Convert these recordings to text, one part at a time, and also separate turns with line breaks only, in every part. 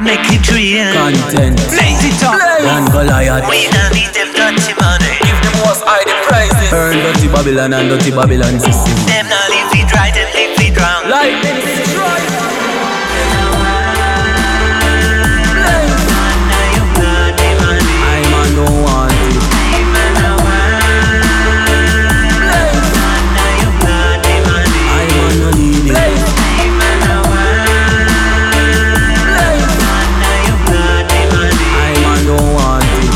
Make it real.
Content.
Blaze it up.
And Goliath.
We don't need them dirty money.
Give them most high the prizes. Earn dirty Babylon and dirty Babylon system.
Them not live it right, them live it wrong.
Lightning strike. Don't want it. I wanna lead it. I man don't want it.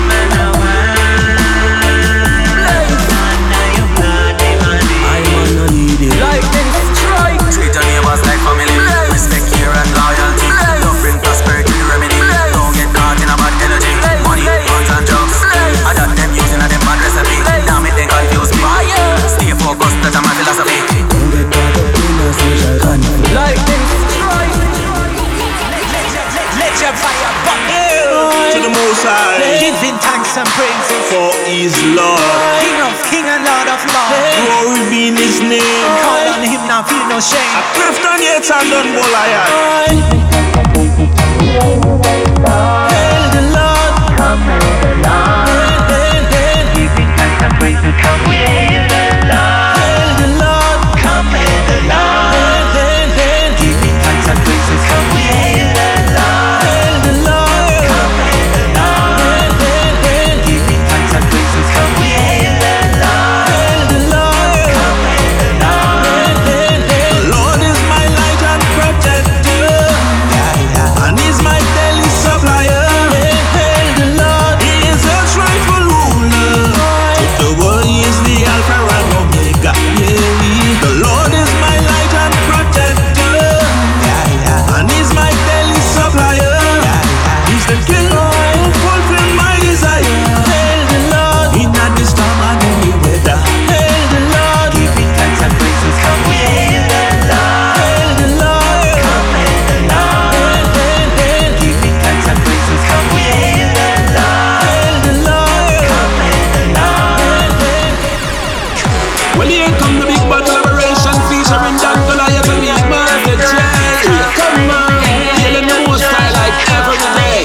I wanna lead it. Lightning strike. Treat your neighbors like family. Respect, care and loyalty. Don't bring prosperity the remedy. Don't get caught in a bad energy. Money, guns and drugs. I got them using a them bad recipe. Now make them confuse me. Stay focused, that's my philosophy. Don't get caught up in a social conflict. Lightning strike.
Let your fire burn.
To the Most High,
Giving thanks and praises
for His Lord.
King of King and Lord of Lords.
Glory be in His name.
Call on Him now, feel no shame.
I Clifton yet and done Goliath.
Hail the Lord. Come hail the Lord. Hail, hail, hail. Giving thanks and praises. Come we hail the Lord. Hail the Lord. Come hail the Lord. Hail, hail, hail. Giving thanks and praises. Come we hail the Lord. Hail the Lord. Come hail the Lord. Hail, hail, hail. Giving thanks and praises. Come we hail the Lord. Hail the Lord. Come hail the Lord. Hail, hail, hail.
The Lord is my light and protector, and He's my daily supplier.
Hail, hail the Lord.
He is a rightful ruler. If the world He is the Alpha and Omega. The Lord is my light and protector, and He's my daily supplier. He's the King who fulfill my desire.
Hail the Lord.
In a this storm and any weather.
Hail the Lord.
Giving thanks and praises, come we hail the Lord.
Hail the Lord.
Come hail the Lord.
Hail, hail,
Giving thanks and praises, come we hail the Lord.
hail the Lord.
Come hail the Lord.
Well, here come the big battle operation featuring Dan Goliath and his master Jay. Come on, yelling the Most High like every day.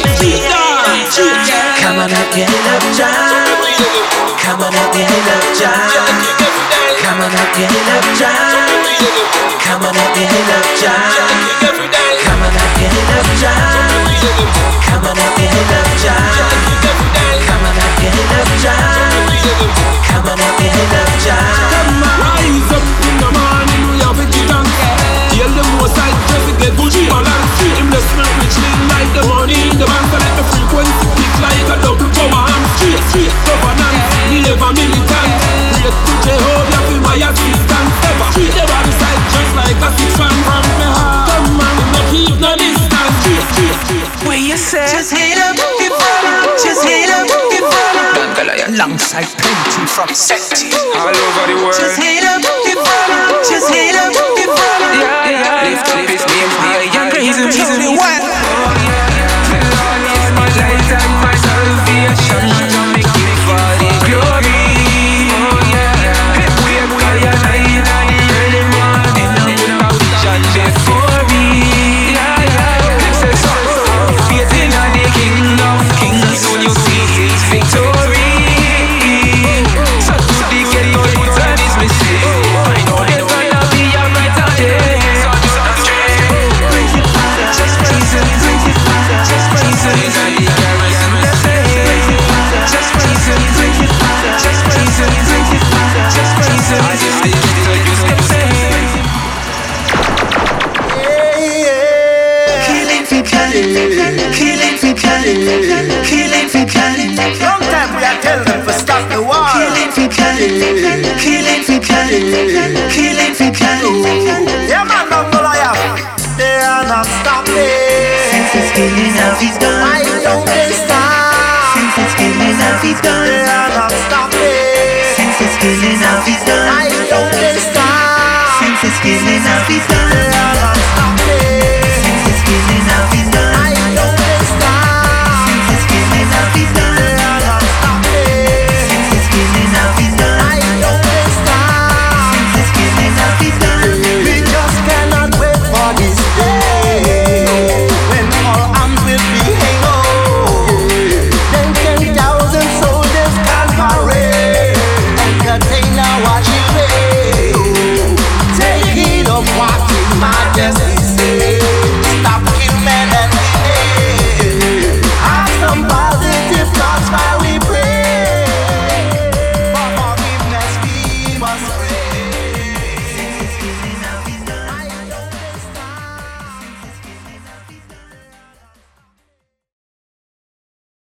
Come on up, get up, Jah. Come on up, get up, Jah. Come on up, get up, Jah. Come on up, get up, Jah. Come on up, get up, Jah. Come on up, get up, Jah. Come on up, get up, Jah. Come on up, get up, Jah.
Rise up in the morning, we have a giant. Yell the Most High just to get good balance. Him bless me richly like the money in the bank. Let the frequency kick like a double power. I'm straight governance, never militant. Great to Jehovah for my assistance. Ever treat the body side just like a 6-man from the heart. Come on, no keep no distance.
Where you say? Just hit up, give up. Just hit up, give up. Alongside plenty from Senti.
All over the world.
Just hit up, give up. Just hit up, give up.
Yeah. Lift up His name high.
Young crazy, only one.
The Lord is my light and my salvation. Me give for the glory. We are Goliath and anyone in a vision before me. Say so. Faith in the King of Kings. Soon you see His victory. So to the ghetto youth and His message, I know there's gonna be a brighter day.
Bring it Father, just Jesus. Bring it Father, just Jesus. Bring it Father, just Jesus. Bring it Father, just Jesus. Bring it Father, just Jesus. Killing for killing, killing for killing, killing for killing.
Long time we are telling them to stop the war.
Killing for killing, killing for killing, killing for killing.
Yeah, man, no Goliath. They are not stopping.
Since it's killing, now he's done.
Why don't they stop?
Since it's killing, now he's
They
done.
are not stopping.
Since it's killing, now he's done.
Why